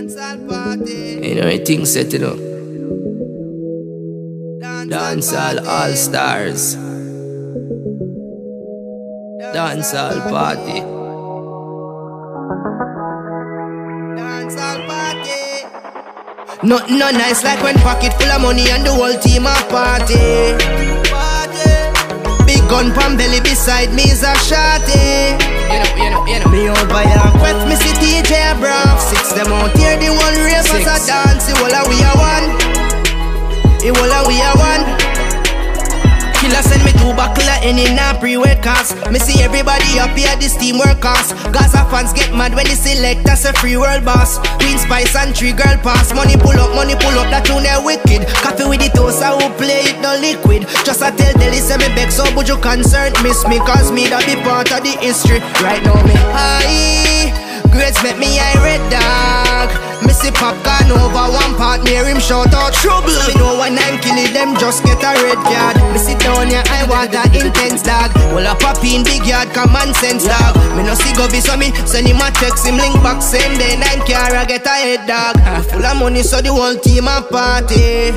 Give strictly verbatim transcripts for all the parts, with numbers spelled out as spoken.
Dancehall party. You know everything set it up. Dancehall All Stars. Dancehall party. Dancehall party. Nothing no nice like when pocket full of money and the whole team a party. Party. Big gun pan belly beside me is a shotty. You know, you know, you know. Me over here quest me see T J Brown. Six them out here the one rape as a dance. The whole of we are one. The whole of we are one. Killer send me two buckle of any na pre-wed cast. Me see everybody up here this team work cast. Gaza fans get mad when they select us a free world boss. Queen Spice and three girl pass. Money pull up, money pull up, that tune they wicked. Coffee with the toast, I will play it no liquid. Just a tell Delhi say me beg, so would you concern miss me? Cause me that be part of the history. Right now me high, grades make me eye red dog. Me see popcorn over one part, near him shout out trouble. Me know when I'm killing them, just get a red card. Me sit down here, I want that intense dog. Well a pop in big yard, common sense dog. Me no see go be so me send him a text, him link back same day. Nine car I get a head dog. Full of money so the whole team a party.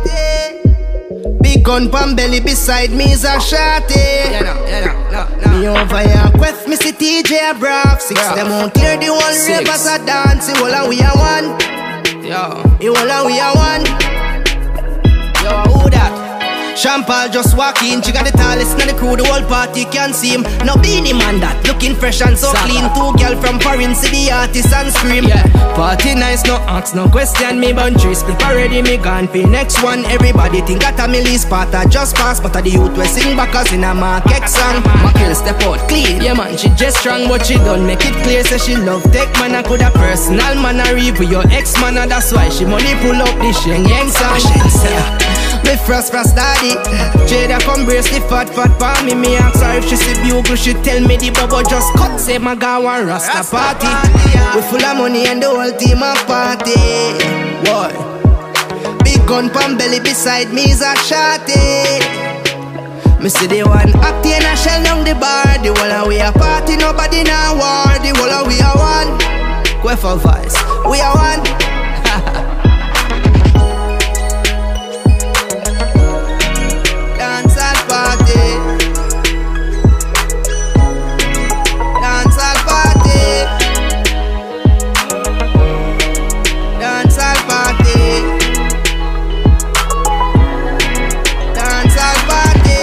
Big gun pan belly beside me is a shotty. You know, you know, no, no. Me over here quest me see T J Brown. Six yeah. Them out here the whole rape as a dance. The whole of we are one. Yo. The whole of we are one. Yo, who that? Sean Paul just walk in, she got the tallest in the crew, the whole party can see him. No beanie man that, looking fresh and so Saka. clean. Two girl from foreign city artists and scream. Yeah. Party nice, no ask, no question. Me boundary split already, me gone for next one. Everybody think that a Millie's part I just pass, but a the youth we sing back as in a market song. My girl step out clean, yeah man, she just strong, but she don't make it clear. Say she love take man, I could a personal man, I reap with your ex man, and that's why she money pull up the Sheng Yang song. Me frost frost daddy, Jada come brace the fat fat pa me. Me ask her if she see bugle, she tell me the bubble just cut. Say my guy want Rasta party. We full of money and the whole team a party. Boy, big gun pan belly beside me is a shotty. Me see the one up here and I shell down the bar. The whole of we a party, nobody now war. The whole of we are one. Go for vice, we are one. Dancehall party. Dancehall party. Dancehall party. Dancehall party.